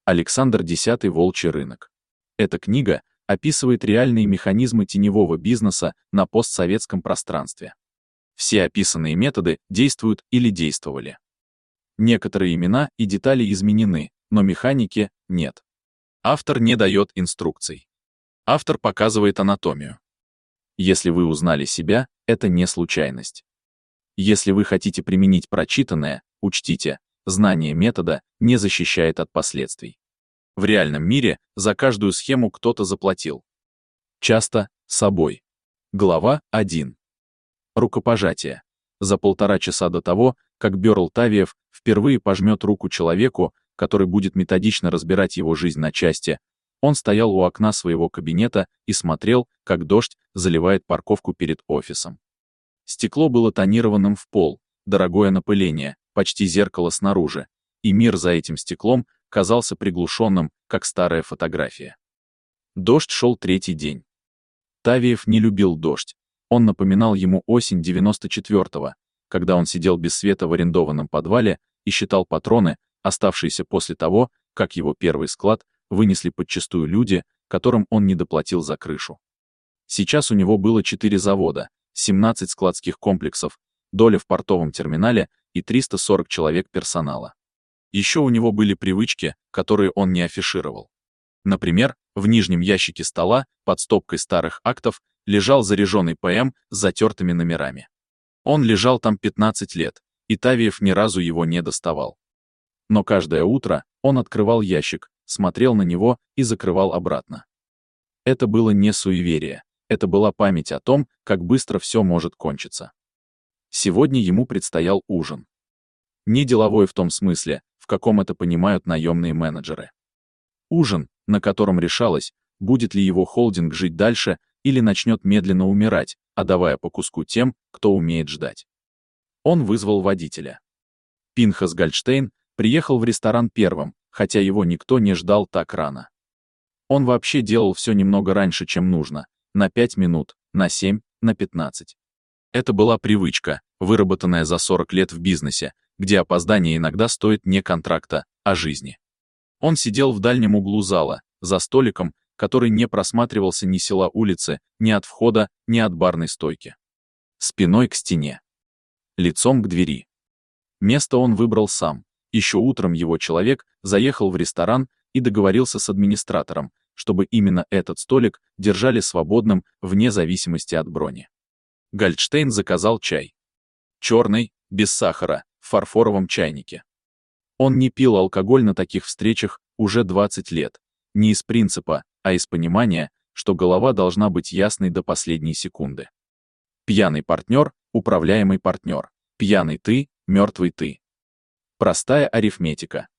Александр X «Волчий рынок». Эта книга описывает реальные механизмы теневого бизнеса на постсоветском пространстве. Все описанные методы действуют или действовали. Некоторые имена и детали изменены, но механики нет. Автор не дает инструкций. Автор показывает анатомию. Если вы узнали себя, это не случайность. Если вы хотите применить прочитанное, учтите, знание метода не защищает от последствий. В реальном мире за каждую схему кто-то заплатил. Часто собой. Глава 1. Рукопожатие. За 1,5 часа до того, как Бёрл Тавиев впервые пожмет руку человеку, который будет методично разбирать его жизнь на части, он стоял у окна своего кабинета и смотрел, как дождь заливает парковку перед офисом. Стекло было тонированным в пол, дорогое напыление, почти зеркало снаружи, и мир за этим стеклом казался приглушенным, как старая фотография. Дождь шел 3-й день. Тавиев не любил дождь. Он напоминал ему осень 94-го, когда он сидел без света в арендованном подвале и считал патроны, оставшиеся после того, как его первый склад вынесли подчистую люди, которым он не доплатил за крышу. Сейчас у него было 4 завода, 17 складских комплексов, доля в портовом терминале и 340 человек персонала. Еще у него были привычки, которые он не афишировал. Например, в нижнем ящике стола, под стопкой старых актов, лежал заряженный ПМ с затертыми номерами. Он лежал там 15 лет, и Тавиев ни разу его не доставал. Но каждое утро он открывал ящик, смотрел на него и закрывал обратно. Это было не суеверие, это была память о том, как быстро все может кончиться. Сегодня ему предстоял ужин. Не деловой в том смысле, в каком это понимают наемные менеджеры. Ужин, на котором решалось, будет ли его холдинг жить дальше или начнет медленно умирать, отдавая по куску тем, кто умеет ждать. Он вызвал водителя. Пинхас Гольдштейн приехал в ресторан первым, хотя его никто не ждал так рано. Он вообще делал все немного раньше, чем нужно, на 5 минут, на 7, на 15. Это была привычка, выработанная за 40 лет в бизнесе, где опоздание иногда стоит не контракта, а жизни. Он сидел в дальнем углу зала, за столиком, который не просматривался ни села улицы, ни от входа, ни от барной стойки. Спиной к стене. Лицом к двери. Место он выбрал сам. Еще утром его человек заехал в ресторан и договорился с администратором, чтобы именно этот столик держали свободным вне зависимости от брони. Гольдштейн заказал чай. Черный, без сахара, в фарфоровом чайнике. Он не пил алкоголь на таких встречах уже 20 лет, не из принципа, а из понимания, что голова должна быть ясной до последней секунды. Пьяный партнер, управляемый партнер. Пьяный ты, мертвый ты. Простая арифметика.